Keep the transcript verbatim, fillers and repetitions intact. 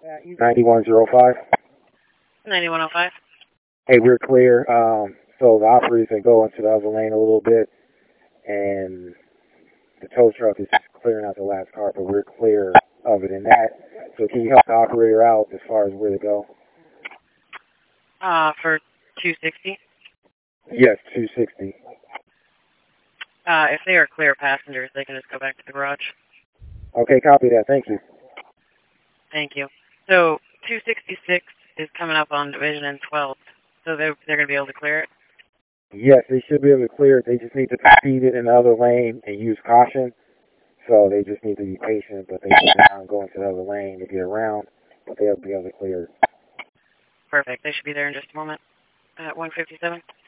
ninety-one oh five. ninety-one oh five. Hey, we're clear. Um, so the operators can go into the other lane a little bit, and the tow truck is just clearing out the last car, but we're clear of it in that. So can you help the operator out as far as where to go? Uh, for two sixty? Yes, two sixty. Uh, if they are clear passengers, they can just go back to the garage. Okay, copy that. Thank you. Thank you. So two sixty-six is coming up on Division and twelve, so they're, they're going to be able to clear it? Yes, they should be able to clear it. They just need to proceed it in the other lane and use caution. So they just need to be patient, but they can now go into the other lane to get around, but they'll be able to clear it. Perfect. They should be there in just a moment. At one fifty-seven.